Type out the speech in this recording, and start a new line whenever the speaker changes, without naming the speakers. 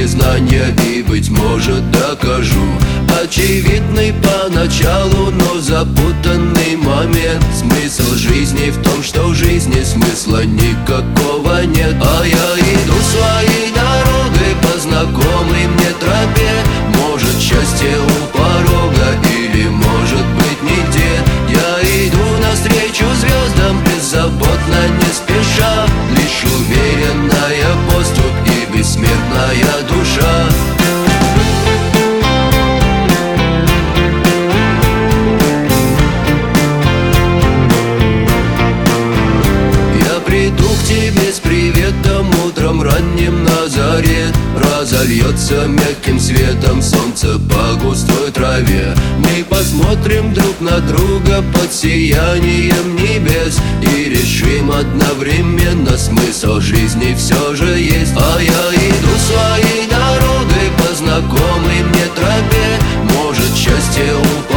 признания и, быть может, докажу. Очевидный поначалу, но запутанный момент. Смысл жизни в том, что в жизни смысла никакого нет. А я иду своей дорогой по знакомой мне тропе. Может, счастье у порога или, может быть, нигде. Я иду навстречу звездам беззаботно, не спеша. Лишь уверенная поступь и бессмертная душа. Приду к тебе с приветом утром ранним на заре. Разольется мягким светом солнце по густой траве. Мы посмотрим друг на друга под сиянием небес и решим одновременно, смысл жизни все же есть. А я иду своей дорогой по знакомой мне тропе. Может, счастье у